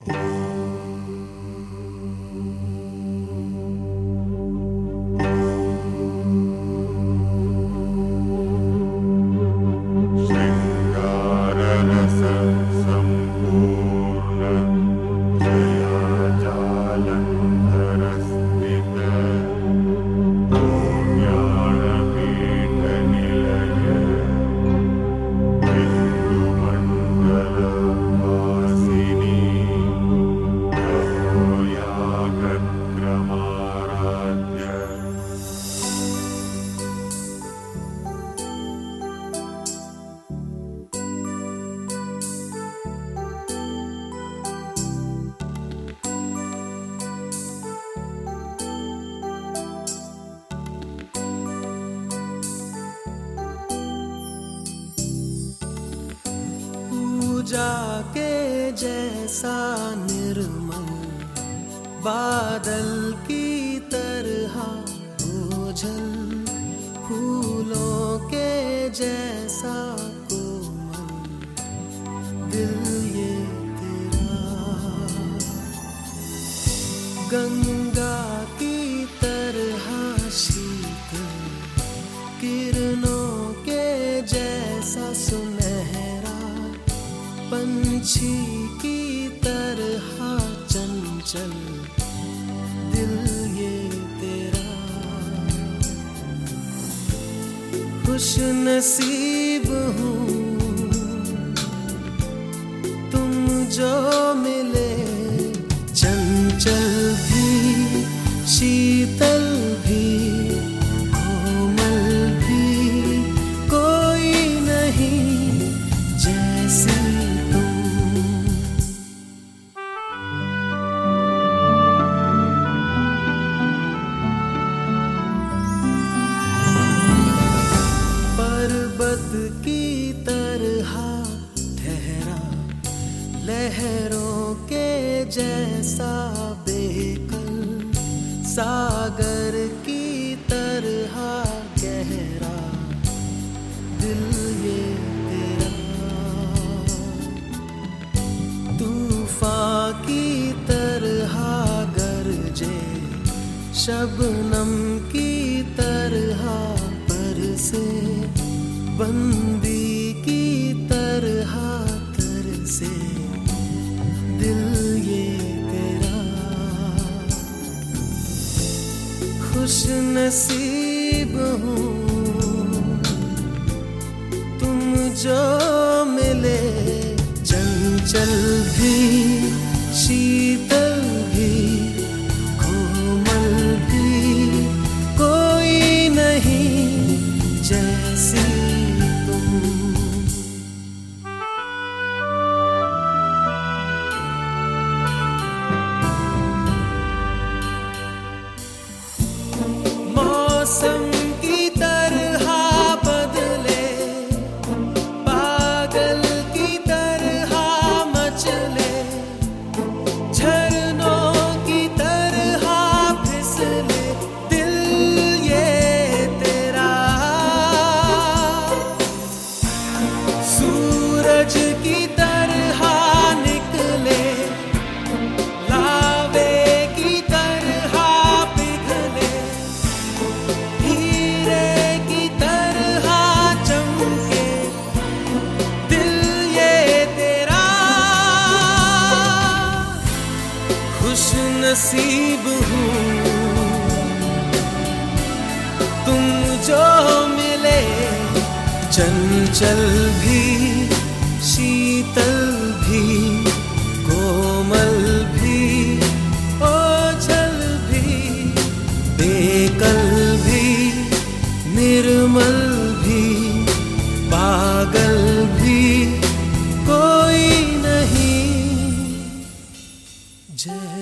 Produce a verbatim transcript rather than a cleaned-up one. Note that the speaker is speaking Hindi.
जाके जैसा निर्मल बादल की तरह ओझल, फूलों के जैसा कोमल दिल ये तेरा, गंगा की तरह शीतल किरणों के जैसा सुनहरा, पंछी की तरह चंचल दिल ये तेरा। खुश नसीब हूँ तुम जो मिले, चंचल भी शीतल भी कोमल भी, कोई नहीं जैसी की तरह ठहरा, लहरों के जैसा बेकल, सागर की तरह गहरा दिल ये तेरा, तूफान की तरह गरजे, शबनम की तरह बरसे, बंदी की तरह तरसे दिल ये तेरा। खुश नसीब हूँ तुम जो मिले, चंचल भी शीतल भी कोमल भी, कोई नहीं जैसी मौसम की तरह बदले, पागल की तरह मचले, झरनों की तरह फिसले दिल ये तेरा, सूरज की तरह निकले, लावे की तरह पिघले, हीरे की तरह चमके दिल ये तेरा। खुश नसीब हूँ तुम जो मिले, चंचल भी शीतल भी कोमल भी, ओझल भी बेकल भी, निर्मल भी पागल भी, कोई नहीं जैसा